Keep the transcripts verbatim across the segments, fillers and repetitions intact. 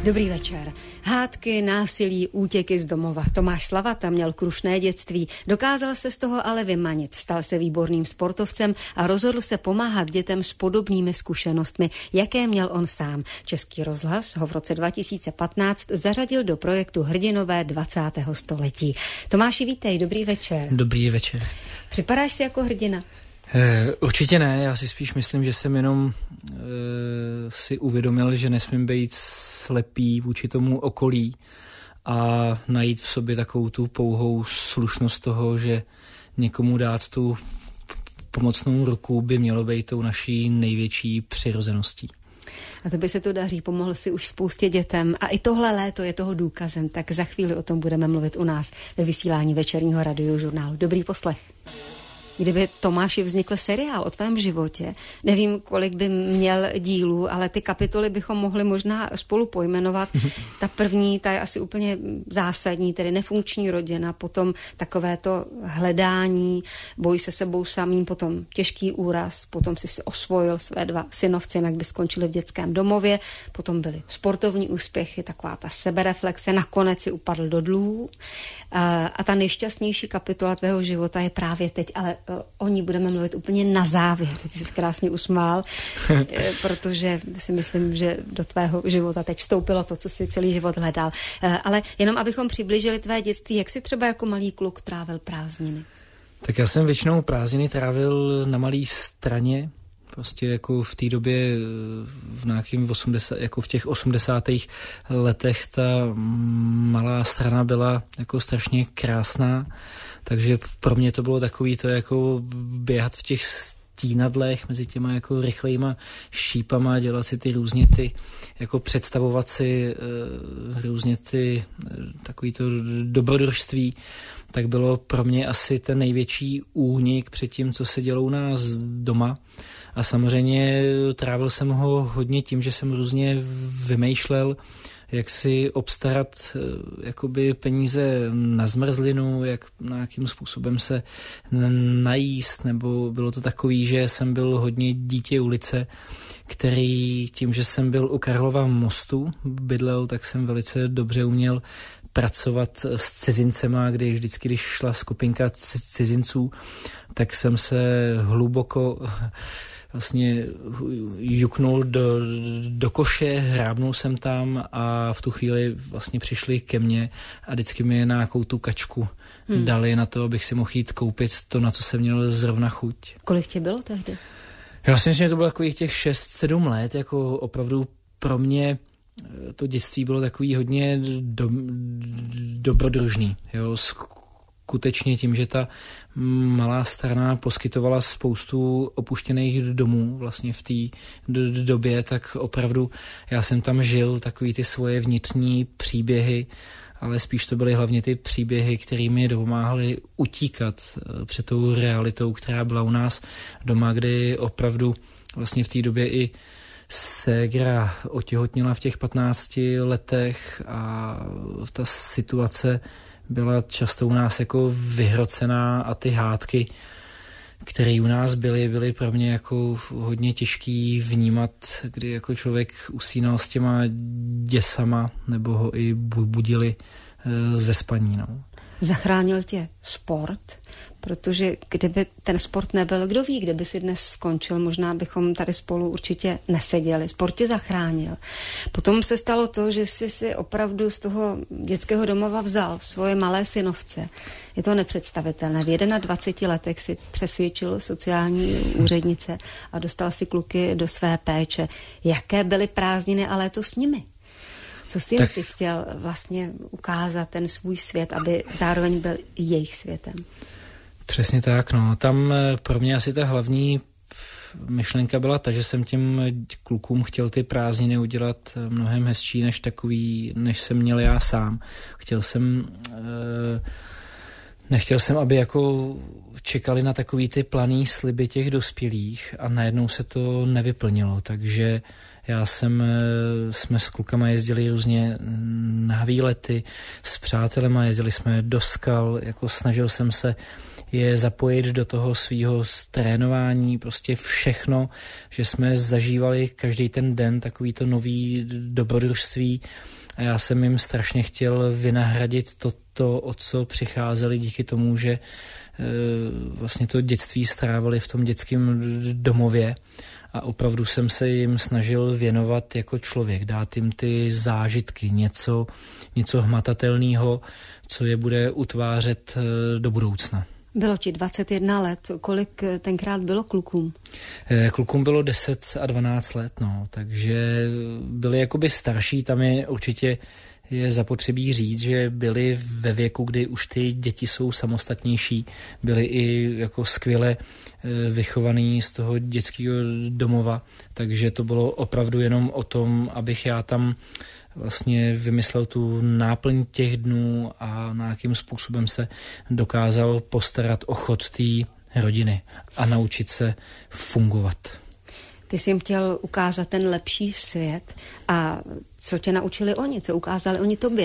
Dobrý večer. Hádky, násilí, útěky z domova. Tomáš Slavata měl krušné dětství. Dokázal se z toho ale vymanit. Stal se výborným sportovcem a rozhodl se pomáhat dětem s podobnými zkušenostmi, jaké měl on sám. Český rozhlas ho v roce dva tisíce patnáct zařadil do projektu Hrdinové dvacátého století. Tomáši, vítej, dobrý večer. Dobrý večer. Připadáš si jako hrdina? E, určitě ne, já si spíš myslím, že jsem jenom e, si uvědomil, že nesmím být slepý vůči tomu okolí a najít v sobě takovou tu pouhou slušnost toho, že někomu dát tu pomocnou ruku by mělo být tou naší největší přirozeností. A to by se to daří, pomohl si už spoustě dětem a i tohle léto je toho důkazem, tak za chvíli o tom budeme mluvit u nás ve vysílání večerního radiožurnálu. Dobrý poslech. Kdyby, Tomáši, vznikl seriál o tvém životě, nevím, kolik by měl dílů, ale ty kapitoly bychom mohli možná spolu pojmenovat. Ta první, ta je asi úplně zásadní, tedy nefunkční rodina, potom takové to hledání, boj se sebou samým, potom těžký úraz, potom si si osvojil své dva synovce, jinak by skončili v dětském domově, potom byly sportovní úspěchy, taková ta sebereflexe, nakonec si upadl do dluhů. A, a ta nejšťastnější kapitola tvého života je právě teď, ale o ní budeme mluvit úplně na závěr. Ty jsi se krásně usmál, protože si myslím, že do tvého života teď vstoupilo to, co jsi celý život hledal. Ale jenom abychom přiblížili tvé dětství, jak jsi třeba jako malý kluk trávil prázdniny? Tak já jsem většinou prázdniny trávil na Malé Straně, prostě jako v té době v nějakým osmdesátých jako v těch osmdesátých letech ta Malá Strana byla jako strašně krásná, takže pro mě to bylo takový to jako běhat v těch stínadlech mezi těma jako rychlejma šípama, dělat si ty různě ty, jako představovat si různě ty takový to dobrodružství, tak bylo pro mě asi ten největší únik před tím, co se dělo u nás doma. A samozřejmě trávil jsem ho hodně tím, že jsem různě vymýšlel, jak si obstarat jakoby peníze na zmrzlinu, jak nějakým způsobem se najíst, nebo bylo to takový, že jsem byl hodně dítě ulice, který tím, že jsem byl u Karlova mostu bydlel, tak jsem velice dobře uměl pracovat s cizincema, kdy vždycky, když šla skupinka cizinců, tak jsem se hluboko vlastně juknul do, do koše, hrábnul jsem tam a v tu chvíli vlastně přišli ke mně a vždycky mi nějakou tu kačku hmm. dali na to, abych si mohl jít koupit to, na co jsem měl zrovna chuť. Kolik tě bylo tehdy? Já si myslím, že to bylo takových těch šest sedm let, jako opravdu pro mě to dětství bylo takový hodně do, dobrodružný, jo, skutečně tím, že ta Malá Strana poskytovala spoustu opuštěných domů vlastně v té době, tak opravdu já jsem tam žil takový ty svoje vnitřní příběhy, ale spíš to byly hlavně ty příběhy, které mi dopomáhaly utíkat před tou realitou, která byla u nás doma, kdy opravdu vlastně v té době i ségra otěhotněla v těch patnácti letech a ta situace byla často u nás jako vyhrocená a ty hádky, které u nás byly, byly pro mě jako hodně těžký vnímat, kdy jako člověk usínal s těma děsama nebo ho i budili ze spaní. No. Zachránil tě sport, protože kdyby ten sport nebyl, kdo ví, kde by si dnes skončil, možná bychom tady spolu určitě neseděli. Sport tě zachránil. Potom se stalo to, že jsi si opravdu z toho dětského domova vzal svoje malé synovce. Je to nepředstavitelné. V dvaceti jedné letech si přesvědčil sociální úřednice a dostal si kluky do své péče. Jaké byly prázdniny a léto s nimi? Co jsi jim ty chtěl vlastně ukázat, ten svůj svět, aby zároveň byl jejich světem? Přesně tak, no. Tam pro mě asi ta hlavní myšlenka byla ta, že jsem těm klukům chtěl ty prázdniny udělat mnohem hezčí, než takový, než jsem měl já sám. Chtěl jsem, nechtěl jsem, aby jako čekali na takový ty planý sliby těch dospělých a najednou se to nevyplnilo, takže já jsem, jsme s klukama jezdili různě na výlety s přátelema, jezdili jsme do skal, jako snažil jsem se je zapojit do toho svýho trénování, prostě všechno, že jsme zažívali každý ten den takový to nový dobrodružství a já jsem jim strašně chtěl vynahradit to, to, o co přicházeli díky tomu, že e, vlastně to dětství strávali v tom dětském domově a opravdu jsem se jim snažil věnovat jako člověk, dát jim ty zážitky, něco, něco hmatatelného, co je bude utvářet e, do budoucna. Bylo ti dvacet jedna let, kolik tenkrát bylo klukům? Klukům bylo deset a dvanáct let, no, takže byli jakoby starší, tam je určitě je zapotřebí říct, že byli ve věku, kdy už ty děti jsou samostatnější, byli i jako skvěle vychovaný z toho dětského domova, takže to bylo opravdu jenom o tom, abych já tam vlastně vymyslel tu náplň těch dnů a na jakým způsobem se dokázal postarat o chod té rodiny a naučit se fungovat. Ty jsi jim chtěl ukázat ten lepší svět a co tě naučili oni, co ukázali oni tobě?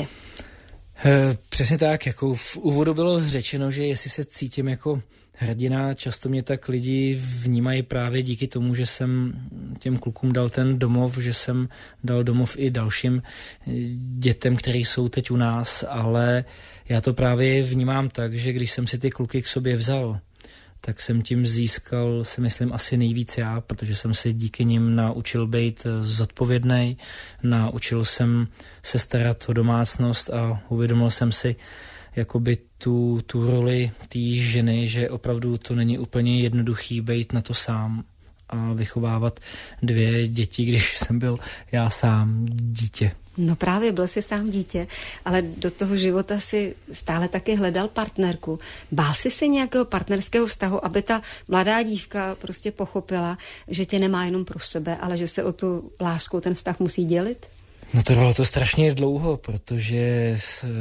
E, přesně tak, jako v úvodu bylo řečeno, že jestli se cítím jako hrdina, často mě tak lidi vnímají právě díky tomu, že jsem těm klukům dal ten domov, že jsem dal domov i dalším dětem, které jsou teď u nás, ale já to právě vnímám tak, že když jsem si ty kluky k sobě vzal, tak jsem tím získal, si myslím, asi nejvíc já, protože jsem se díky nim naučil být zodpovědnej, naučil jsem se starat o domácnost a uvědomil jsem si jakoby tu, tu roli té ženy, že opravdu to není úplně jednoduchý být na to sám a vychovávat dvě děti, když jsem byl já sám dítě. No právě byl jsi sám dítě, ale do toho života si stále taky hledal partnerku. Bál jsi se nějakého partnerského vztahu, aby ta mladá dívka prostě pochopila, že tě nemá jenom pro sebe, ale že se o tu lásku ten vztah musí dělit? No to bylo to strašně dlouho, protože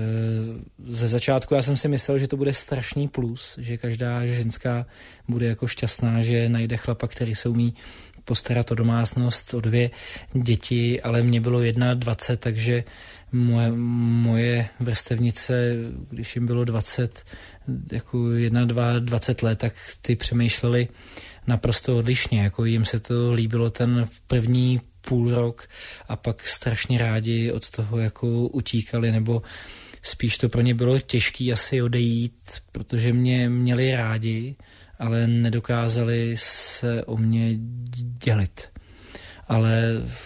ze začátku já jsem si myslel, že to bude strašný plus, že každá ženská bude jako šťastná, že najde chlapa, který se umí postarat o domácnost, o dvě děti, ale mě bylo jedna dvacet, takže moje, moje vrstevnice, když jim bylo dvacet, jako jedna, dva, dvacet let, tak ty přemýšleli naprosto odlišně, jako jim se to líbilo ten první půl rok a pak strašně rádi od toho jako utíkali, nebo spíš to pro ně bylo těžký asi odejít, protože mě měli rádi, ale nedokázali se o mě dělit. Ale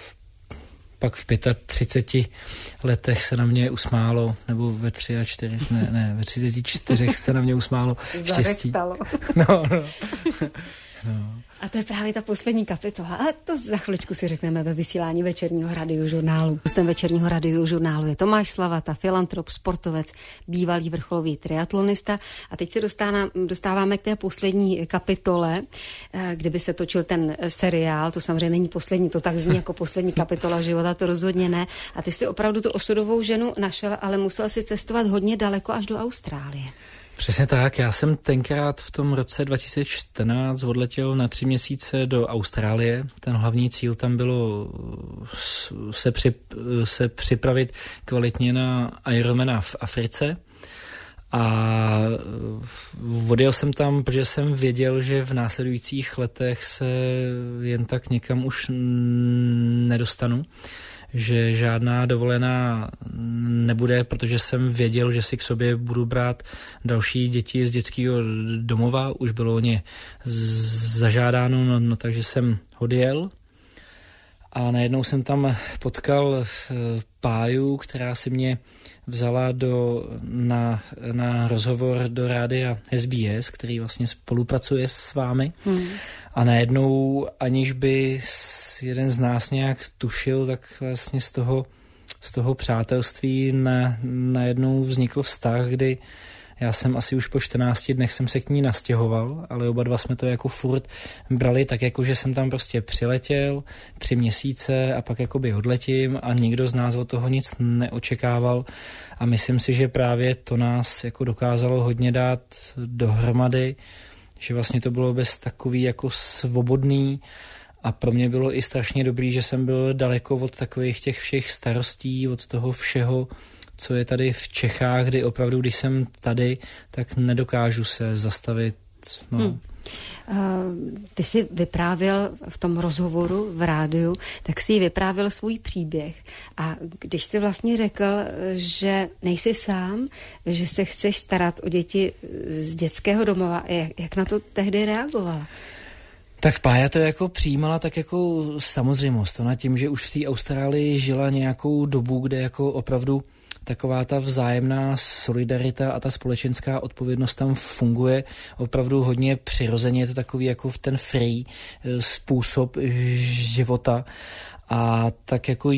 pak v třiceti pěti letech se na mě usmálo, nebo ve tři a čtyřech, ne, ne, ve třiceti čtyřech se na mě usmálo štěstí. Zarektalo. No, no. no. A to je právě ta poslední kapitola. A to za chviličku si řekneme ve vysílání Večerního radiožurnálu. Hostem Večerního radiožurnálu je Tomáš Slavata, filantrop, sportovec, bývalý vrcholový triatlonista. A teď se dostáváme k té poslední kapitole, kde by se točil ten seriál. To samozřejmě není poslední, to tak zní jako poslední kapitola života, to rozhodně ne. A ty jsi opravdu tu osudovou ženu našel, ale musel si cestovat hodně daleko až do Austrálie. Přesně tak, já jsem tenkrát v tom roce dva tisíce čtrnáct odletěl na tři měsíce do Austrálie. Ten hlavní cíl tam bylo se, při, se připravit kvalitně na Ironmana v Africe. A odjel jsem tam, protože jsem věděl, že v následujících letech se jen tak někam už nedostanu, že žádná dovolená nebude, protože jsem věděl, že si k sobě budu brát další děti z dětského domova, už bylo o ně zažádáno, no, no takže jsem odjel a najednou jsem tam potkal Páju, která si mě vzala do, na, na rozhovor do rádia S B S, který vlastně spolupracuje s vámi. Hmm. A najednou, aniž by jeden z nás nějak tušil, tak vlastně z toho, z toho přátelství na, najednou vznikl vztah, kdy já jsem asi už po čtrnácti dnech jsem se k ní nastěhoval, ale oba dva jsme to jako furt brali tak, jako že jsem tam prostě přiletěl tři měsíce a pak jakoby odletím a nikdo z nás od toho nic neočekával a myslím si, že právě to nás jako dokázalo hodně dát dohromady, že vlastně to bylo bez takový jako svobodný a pro mě bylo i strašně dobrý, že jsem byl daleko od takových těch všech starostí, od toho všeho, co je tady v Čechách, kdy opravdu, když jsem tady, tak nedokážu se zastavit. No. Hmm. Ty jsi vyprávěl v tom rozhovoru v rádiu, tak jsi vyprávěl svůj příběh. A když jsi vlastně řekl, že nejsi sám, že se chceš starat o děti z dětského domova, jak, jak na to tehdy reagovala? Tak Pája to jako přijímala tak jako samozřejmost. Ona tím, že už v té Austrálii žila nějakou dobu, kde jako opravdu taková ta vzájemná solidarita a ta společenská odpovědnost tam funguje opravdu hodně přirozeně. Je to takový jako ten free způsob života. A tak jako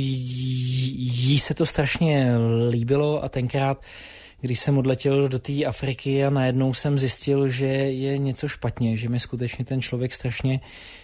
jí se to strašně líbilo a tenkrát, když jsem odletěl do té Afriky a najednou jsem zjistil, že je něco špatně, že mi skutečně ten člověk strašně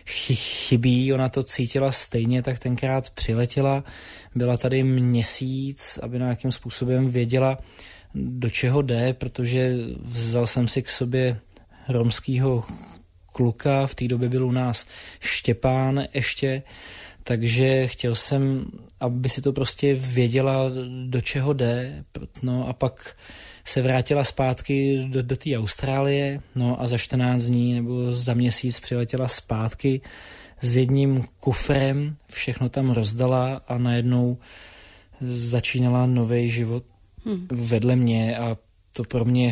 chybí, ona to cítila stejně, tak tenkrát přiletěla, byla tady měsíc, aby nějakým způsobem věděla, do čeho jde, protože vzal jsem si k sobě romského kluka, v té době byl u nás Štěpán ještě, takže chtěl jsem, aby si to prostě věděla, do čeho jde, no a pak se vrátila zpátky do, do té Austrálie, no a za čtrnáct dní nebo za měsíc přiletěla zpátky s jedním kufrem, všechno tam rozdala a najednou začínala nový život hmm. vedle mě a to pro mě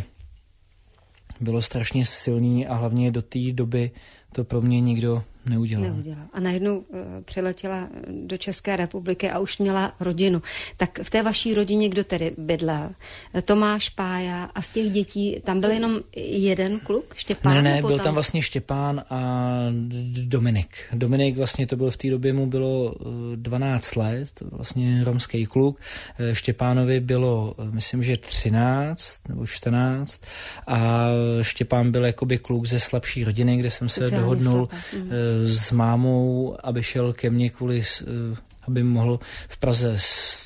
bylo strašně silný a hlavně do té doby to pro mě nikdo neudělal. neudělal. A najednou uh, přiletěla do České republiky a už měla rodinu. Tak v té vaší rodině kdo tedy bydlel? Tomáš, Pája a z těch dětí tam byl jenom jeden kluk? Štěpán? Ne, ne, byl tam... tam vlastně Štěpán a Dominik. Dominik vlastně to byl v té době, mu bylo dvanáct let, to byl vlastně romský kluk. Štěpánovi bylo, myslím, že třináct nebo čtrnáct a Štěpán byl jakoby kluk ze slabší rodiny, kde jsem se Sociální dohodnul slabá. s mámou, aby šel ke mně kvůli, aby mohl v Praze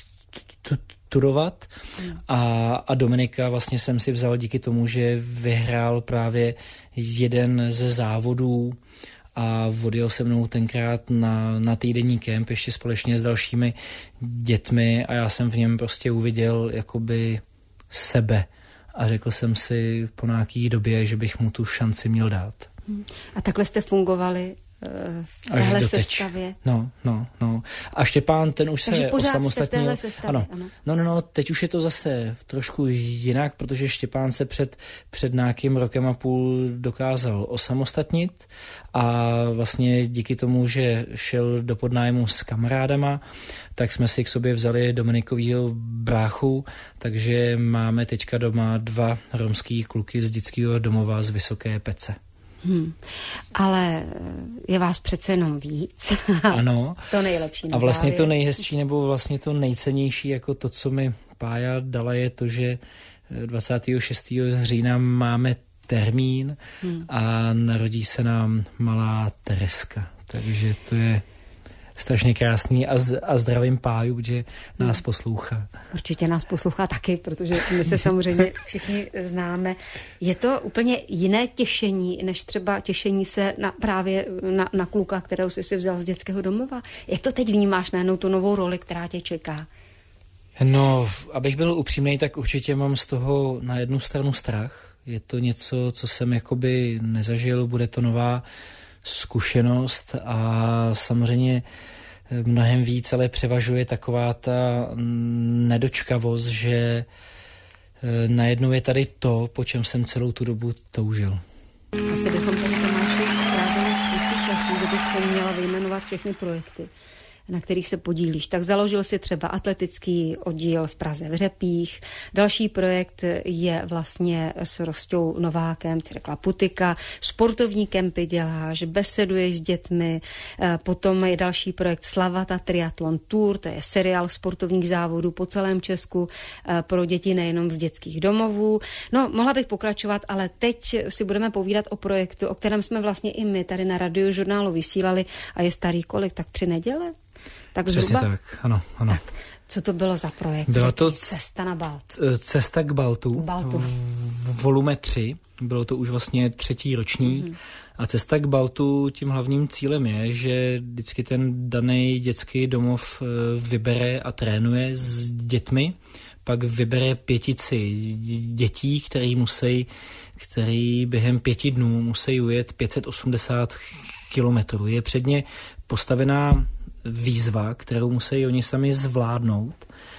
studovat a, a Dominika vlastně jsem si vzal díky tomu, že vyhrál právě jeden ze závodů a odjel se mnou tenkrát na, na týdenní kemp ještě společně s dalšími dětmi a já jsem v něm prostě uviděl jakoby sebe a řekl jsem si po nějaký době, že bych mu tu šanci měl dát. A takhle jste fungovali v téhle sestavě? No, no, no. A Štěpán, ten už Takže se osamostatnil. Ano. ano. No, no, no, teď už je to zase trošku jinak, protože Štěpán se před, před nějakým rokem a půl dokázal osamostatnit a vlastně díky tomu, že šel do podnájmu s kamarádama, tak jsme si k sobě vzali Dominikovýho bráchu, takže máme teďka doma dva romský kluky z dětského domova z Vysoké Pece. Hmm. Ale je vás přece jenom víc. Ano. To nejlepší. A vlastně závěr. To nejhezčí nebo vlastně to nejcennější, jako to, co mi Pája dala, je to, že dvacátého šestého října máme termín hmm. a narodí se nám malá Tereska. Takže to je strašně krásný a, z, a zdravím Páju, protože nás hmm. poslouchá. Určitě nás poslouchá taky, protože my se samozřejmě všichni známe. Je to úplně jiné těšení, než třeba těšení se na, právě na, na kluka, kterého jsi si vzal z dětského domova? Jak to teď vnímáš najednou tu novou roli, která tě čeká? No, abych byl upřímnej, tak určitě mám z toho na jednu stranu strach. Je to něco, co jsem jakoby nezažil, bude to nová zkušenost a samozřejmě mnohem víc, ale převažuje taková ta nedočkavost, že najednou je tady to, po čem jsem celou tu dobu toužil. Asi bychom tady, Tomáši, strávili spoustu času, kdybych měla vyjmenovat všechny projekty, na kterých se podílíš. Tak založil si třeba atletický oddíl v Praze v Řepích. Další projekt je vlastně s Rostou Novákem, Cirkla Putika. Sportovní kempy děláš, beseduješ s dětmi. Potom je další projekt Slavata Triathlon Tour, to je seriál sportovních závodů po celém Česku pro děti nejenom z dětských domovů. No, mohla bych pokračovat, ale teď si budeme povídat o projektu, o kterém jsme vlastně i my tady na Radiožurnálu vysílali a je starý kolik, tak tři neděle? Tak Přesně zhruba? tak, ano, ano. Tak, co to bylo za projekt? Byla to Cesta na Balt. Cesta k Baltu, Baltu. V volume tři, bylo to už vlastně třetí ročník mm-hmm. a Cesta k Baltu, tím hlavním cílem je, že vždycky ten daný dětský domov vybere a trénuje s dětmi pak vybere pětici dětí, který musí, který během pěti dnů musí ujet pět set osmdesát kilometrů. Je před ně postavená výzva, kterou musí oni sami zvládnout,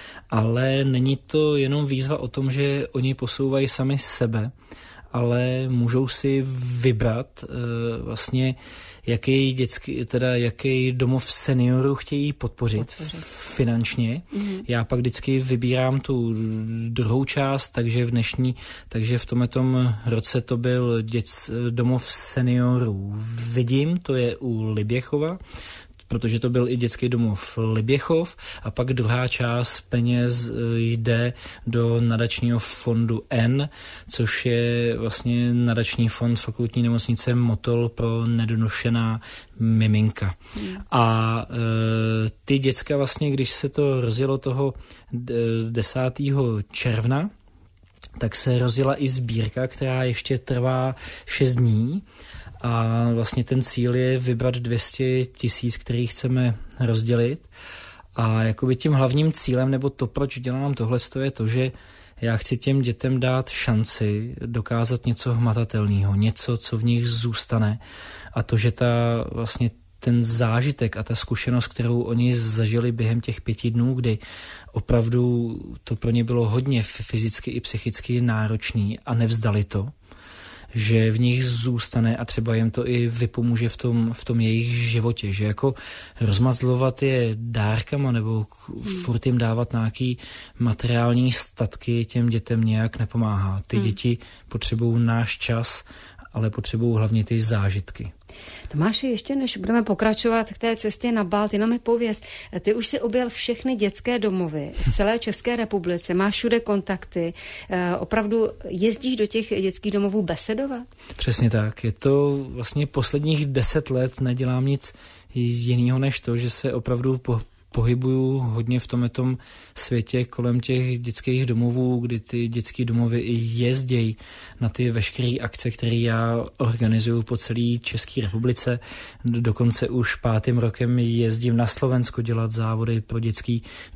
ale není to jenom výzva o tom, že oni posouvají sami sebe, ale můžou si vybrat uh, vlastně, jaký dětský, teda jaký domov seniorů chtějí podpořit, podpořit. finančně. Mm-hmm. Já pak vždycky vybírám tu druhou část, takže v dnešní, takže v tomhletom roce to byl děc, domov seniorů Vidím, to je u Liběchova, protože to byl i dětský domov Liběchov, a pak druhá část peněz jde do nadačního fondu N, což je vlastně nadační fond Fakultní nemocnice Motol pro nedonošená miminka. Hmm. A e, ty děcka vlastně, když se to rozjelo toho desátého června, tak se rozjela i sbírka, která ještě trvá šest dní. A vlastně ten cíl je vybrat dvě stě tisíc, který chceme rozdělit. A jakoby tím hlavním cílem, nebo to, proč dělám tohle, je to, že já chci těm dětem dát šanci dokázat něco hmatatelného, něco, co v nich zůstane. A to, že ta vlastně ten zážitek a ta zkušenost, kterou oni zažili během těch pěti dnů, kdy opravdu to pro ně bylo hodně fyzicky i psychicky náročný a nevzdali to, že v nich zůstane a třeba jim to i vypomůže v tom, v tom jejich životě, že jako rozmazlovat je dárkama nebo furt jim dávat nějaký materiální statky těm dětem nějak nepomáhá. Ty hmm. děti potřebují náš čas, ale potřebují hlavně ty zážitky. Tomáši, ještě než budeme pokračovat k té cestě na Balt, jenom mi pověz, ty už si objel všechny dětské domovy v celé České republice, máš všude kontakty, opravdu jezdíš do těch dětských domovů besedovat? Přesně tak, je to vlastně posledních deset let, nedělám nic jiného než to, že se opravdu po pohybuju hodně v tomhletom světě kolem těch dětských domovů, kdy ty dětské domovy i jezdějí na ty veškeré akce, které já organizuju po celé České republice. Dokonce už pátým rokem jezdím na Slovensko dělat závody pro dětské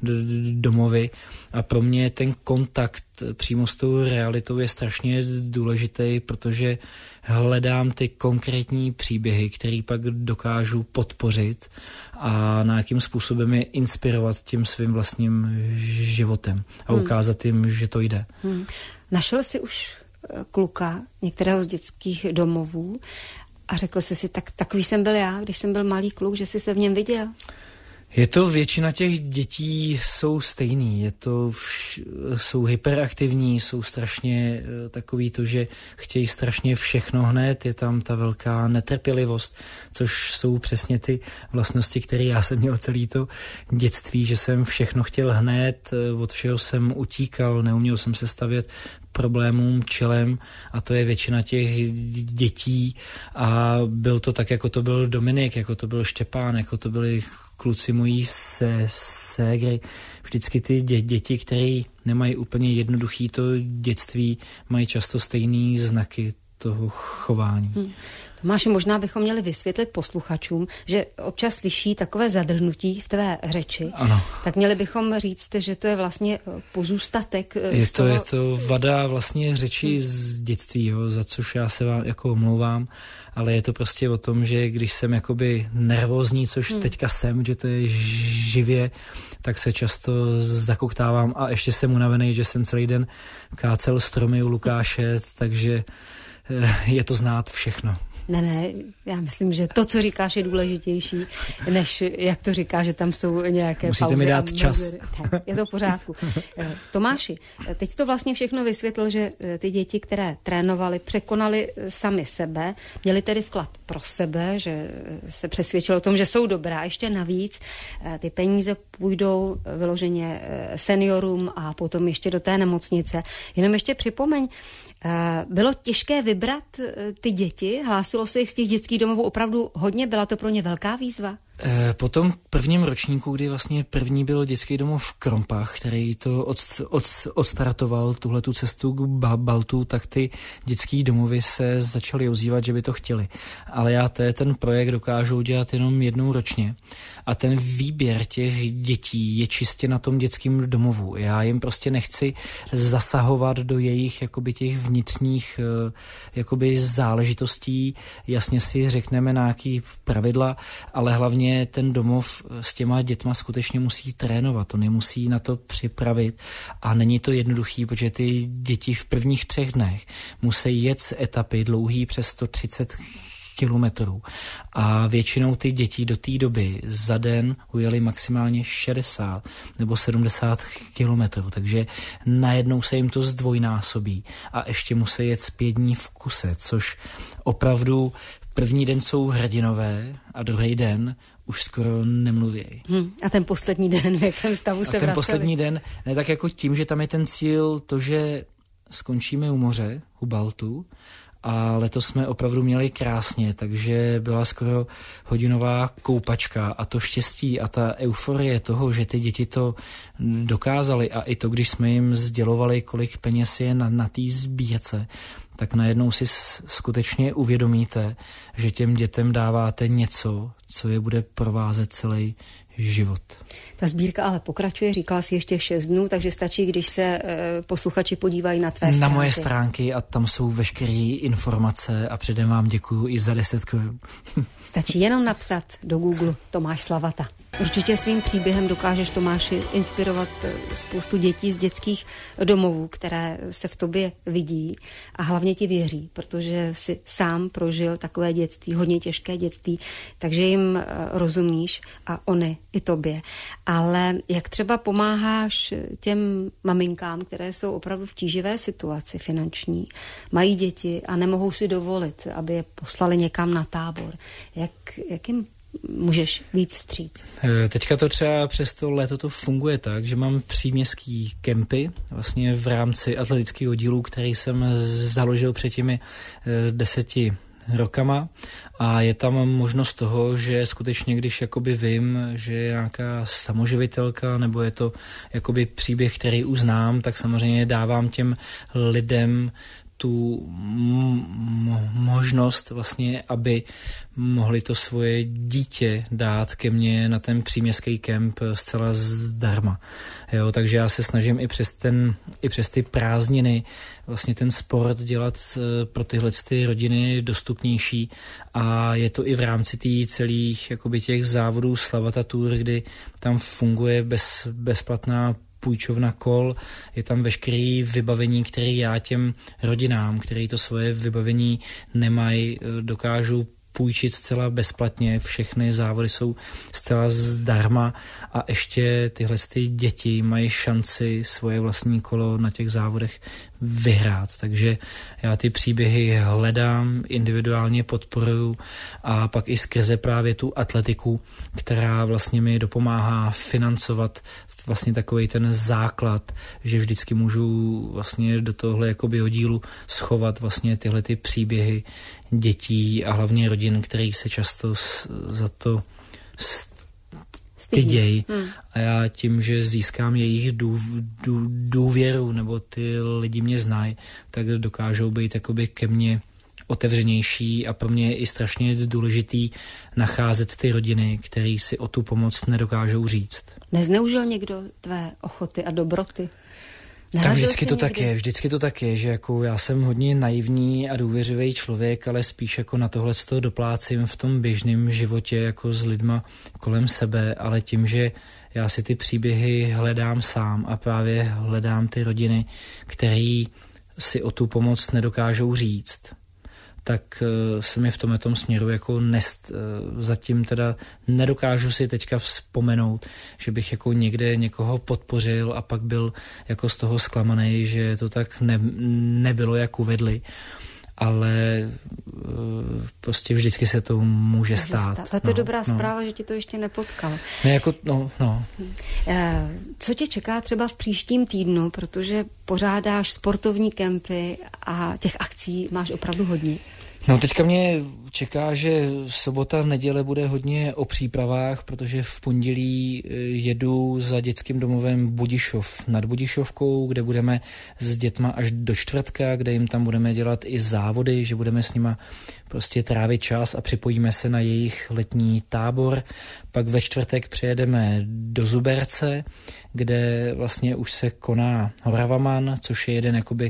domovy a pro mě ten kontakt přímo s tou realitou je strašně důležitý, protože hledám ty konkrétní příběhy, které pak dokážu podpořit a na jakým způsobem je inspirovat tím svým vlastním životem a hmm. ukázat jim, že to jde. Hmm. Našel jsi už kluka některého z dětských domovů a řekl jsi si, tak takový jsem byl já, když jsem byl malý kluk, že jsi se v něm viděl? Je to, většina těch dětí jsou stejný, je to, jsou hyperaktivní, jsou strašně takový to, že chtějí strašně všechno hned, je tam ta velká netrpělivost, což jsou přesně ty vlastnosti, které já jsem měl celý to dětství, že jsem všechno chtěl hned, od všeho jsem utíkal, neuměl jsem se stavět problémům čelem a to je většina těch dětí a byl to tak, jako to byl Dominik, jako to byl Štěpán, jako to byli kluci mojí se, ségry. Vždycky ty dě, děti, které nemají úplně jednoduchý to dětství, mají často stejný znaky toho chování. Hmm. Tomáši, možná bychom měli vysvětlit posluchačům, že občas slyší takové zadrhnutí v tvé řeči. Ano. Tak měli bychom říct, že to je vlastně pozůstatek. Je z to, toho... je to vada vlastně řeči hmm. z dětství, jo, za což já se vám jako omlouvám, ale je to prostě o tom, že když jsem jakoby nervózní, což hmm. teďka jsem, že to je živě, tak se často zakoktávám a ještě jsem unavený, že jsem celý den kácel stromy u Lukáše, takže je to znát všechno. Ne, ne, já myslím, že to, co říkáš, je důležitější, než jak to říká, že tam jsou nějaké Musíte pauzy. mi dát čas. Ne, je to v pořádku. Tomáši, teď to vlastně všechno vysvětlil, že ty děti, které trénovaly, překonaly sami sebe, měly tedy vklad pro sebe, že se přesvědčilo o tom, že jsou dobrá. Ještě navíc ty peníze půjdou vyloženě seniorům a potom ještě do té nemocnice. Jenom ještě připomeň, bylo těžké vybrat ty děti? Hlásilo se jich z těch dětských domovů opravdu hodně? Byla to pro ně velká výzva? Po tom prvním ročníku, kdy vlastně první byl dětský domov v Krompách, který to od, od, odstartoval tuhletu cestu k Baltu, tak ty dětský domovy se začaly ozývat, že by to chtěli. Ale já té, ten projekt dokážu udělat jenom jednou ročně. A ten výběr těch dětí je čistě na tom dětském domovu. Já jim prostě nechci zasahovat do jejich jakoby těch vnitřních jakoby záležitostí. Jasně si řekneme nějaký pravidla, ale hlavně ten domov s těma dětma skutečně musí trénovat, on je musí na to připravit a není to jednoduchý, protože ty děti v prvních třech dnech musí jet z etapy dlouhý přes sto třicet kilometrů a většinou ty děti do té doby za den ujeli maximálně šedesát nebo sedmdesát kilometrů, takže najednou se jim to zdvojnásobí a ještě musí jet pět dní v kuse, což opravdu první den jsou hrdinové a druhý den už skoro nemluví. Hmm, a ten poslední den, v jakém stavu se vraceli? A ten poslední den, ne tak jako tím, že tam je ten cíl to, že skončíme u moře, u Baltu, a letos jsme opravdu měli krásně, takže byla skoro hodinová koupačka a to štěstí a ta euforie toho, že ty děti to dokázaly a i to, když jsme jim sdělovali, kolik peněz je na, na té sbírce, tak najednou si skutečně uvědomíte, že těm dětem dáváte něco, co je bude provázet celý život. Ta sbírka ale pokračuje, říkala si ještě šest dnů, takže stačí, když se e, posluchači podívají na tvé na stránky. Na moje stránky a tam jsou veškeré informace a předem vám děkuju i za deset korun. Stačí jenom napsat do Google Tomáš Slavata. Určitě svým příběhem dokážeš, Tomáši, inspirovat spoustu dětí z dětských domovů, které se v tobě vidí a hlavně ti věří, protože jsi sám prožil takové dětství, hodně těžké dětství, takže jim rozumíš a oni i tobě. Ale jak třeba pomáháš těm maminkám, které jsou opravdu v tíživé situaci finanční, mají děti a nemohou si dovolit, aby je poslali někam na tábor. Jak, jak jim můžeš být vstříc? Teďka to třeba přes to léto to funguje tak, že mám příměstský kempy vlastně v rámci atletického dílu, který jsem založil před těmi deseti rokama a je tam možnost toho, že skutečně, když jakoby vím, že je nějaká samoživitelka nebo je to jakoby příběh, který uznám, tak samozřejmě dávám těm lidem tu m- možnost vlastně, aby mohli to svoje dítě dát ke mně na ten příměstský kemp zcela zdarma. Jo, takže já se snažím i přes, ten, i přes ty prázdniny vlastně ten sport dělat pro tyhle ty rodiny dostupnější a je to i v rámci tý celých jakoby těch závodů Slavata Tour, kdy tam funguje bez, bezplatná půjčovna kol, je tam veškeré vybavení, které já těm rodinám, které to svoje vybavení nemají, dokážu půjčit zcela bezplatně, všechny závody jsou zcela zdarma a ještě tyhle ty děti mají šanci svoje vlastní kolo na těch závodech vyhrát. Takže já ty příběhy hledám, individuálně podporuju a pak i skrze právě tu atletiku, která vlastně mi dopomáhá financovat vlastně takovej ten základ, že vždycky můžu vlastně do tohle jakoby oddílu schovat vlastně tyhle ty příběhy dětí a hlavně rodin, kterých se často za to stydějí. Hmm. A já tím, že získám jejich dů, dů, důvěru nebo ty lidi mě znají, tak dokážou být jakoby ke mně otevřenější a pro mě je i strašně důležitý nacházet ty rodiny, který si o tu pomoc nedokážou říct. Nezneužil někdo tvé ochoty a dobroty? Tak vždycky to tak je, vždycky to tak je, že jako já jsem hodně naivní a důvěřivý člověk, ale spíš jako na tohle toho doplácím v tom běžném životě jako s lidma kolem sebe, ale tím, že já si ty příběhy hledám sám a právě hledám ty rodiny, které si o tu pomoc nedokážou říct, tak uh, se mi v tomhle tom směru jako nest, uh, zatím teda nedokážu si teďka vzpomenout, že bych jako někde někoho podpořil a pak byl jako z toho zklamaný, že to tak ne, nebylo, jak uvedli. Ale uh, prostě vždycky se to může, může stát. stát. A to je no, dobrá no. zpráva, že ti to ještě nepotkalo. Ne, jako, no, no. Co tě čeká třeba v příštím týdnu, protože pořádáš sportovní kempy a těch akcí máš opravdu hodně? No teďka mě čeká, že sobota, neděle bude hodně o přípravách, protože v pondělí jedu za dětským domovem Budišov nad Budišovkou, kde budeme s dětma až do čtvrtka, kde jim tam budeme dělat i závody, že budeme s nima prostě trávit čas a připojíme se na jejich letní tábor. Pak ve čtvrtek přijedeme do Zuberce, kde vlastně už se koná Horavaman, což je jeden jakoby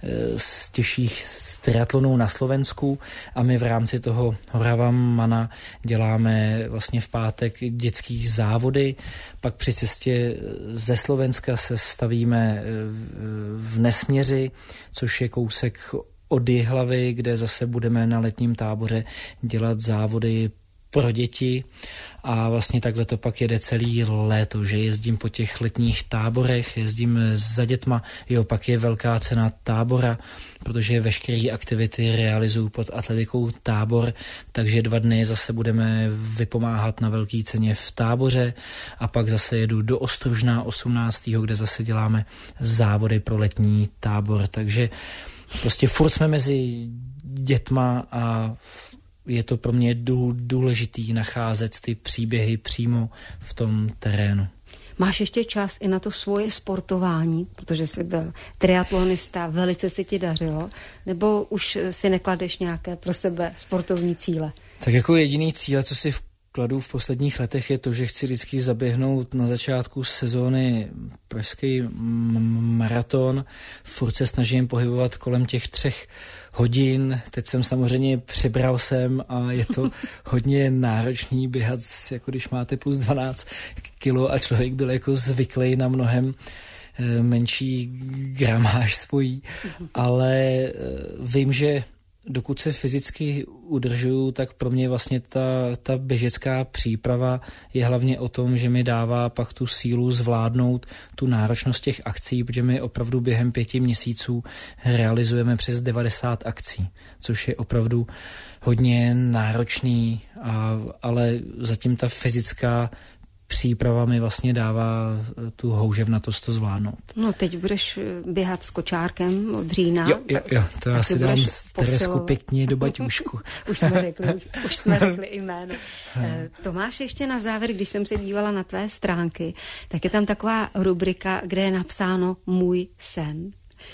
z těžších triatlonů na Slovensku, a my v rámci toho Horavamana děláme vlastně v pátek dětský závody. Pak při cestě ze Slovenska se stavíme v Nesměři, což je kousek od Jihlavy, kde zase budeme na letním táboře dělat závody pro děti, a vlastně takhle to pak jede celý léto, že jezdím po těch letních táborech, jezdím za dětma, jo, pak je velká cena tábora, protože veškeré aktivity realizuju pod Atletikou Tábor, takže dva dny zase budeme vypomáhat na velké ceně v táboře, a pak zase jedu do Ostružná osmnáctého kde zase děláme závody pro letní tábor, takže prostě furt jsme mezi dětma a je to pro mě důležitý nacházet ty příběhy přímo v tom terénu. Máš ještě čas i na to svoje sportování, protože jsi byl triatlonista, velice se ti dařilo, nebo už si nekladeš nějaké pro sebe sportovní cíle? Tak jako jediný cíle, co si kladu v posledních letech, je to, že chci vždycky zaběhnout na začátku sezóny pražský maraton. Furt se snažím pohybovat kolem těch třech hodin. Teď jsem samozřejmě přibral sem a je to hodně náročný běhat, jako když máte plus dvanáct kilo a člověk byl jako zvyklý na mnohem menší gramáž svojí. Ale vím, že dokud se fyzicky udržuju, tak pro mě vlastně ta, ta běžecká příprava je hlavně o tom, že mi dává pak tu sílu zvládnout tu náročnost těch akcí, protože my opravdu během pěti měsíců realizujeme přes devadesát akcí, což je opravdu hodně náročný, a, ale zatím ta fyzická příprava mi vlastně dává tu houževnatost to zvládnout. No teď budeš běhat s kočárkem od října. Jo, jo, jo, to já si dám Teresku pěkně do baťůžku. už jsme řekli, už, už jsme řekli jméno. Tomáš, ještě na závěr, když jsem se dívala na tvé stránky, tak je tam taková rubrika, kde je napsáno Můj sen.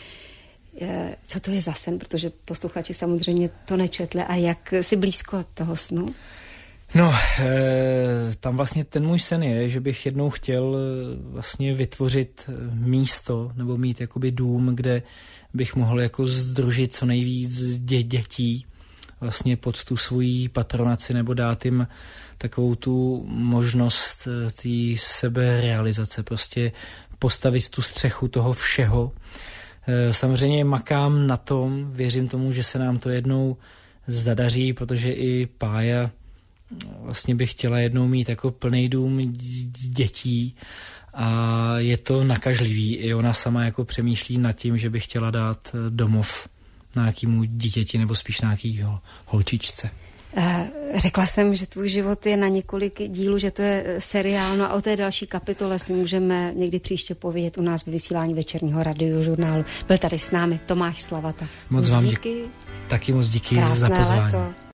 Co to je za sen? Protože posluchači samozřejmě to nečetli. A jak jsi blízko toho snu? No, e, tam vlastně ten můj sen je, že bych jednou chtěl vlastně vytvořit místo nebo mít jakoby dům, kde bych mohl jako sdružit co nejvíc dě, dětí vlastně pod tu svoji patronaci, nebo dát jim takovou tu možnost té seberealizace, prostě postavit tu střechu toho všeho. E, samozřejmě makám na tom, věřím tomu, že se nám to jednou zadaří, protože i Pája vlastně bych chtěla jednou mít jako plný dům dětí, a je to nakažlivý. I ona sama jako přemýšlí nad tím, že by chtěla dát domov nějakému dítěti, nebo spíš nějaký holčičce. Řekla jsem, že tvůj život je na několik dílů, že to je seriál, no a o té další kapitole si můžeme někdy příště povědět u nás ve vysílání Večerního radiožurnálu. Byl tady s námi Tomáš Slavata. Moc vám díky. Taky moc díky za pozvání. Léto.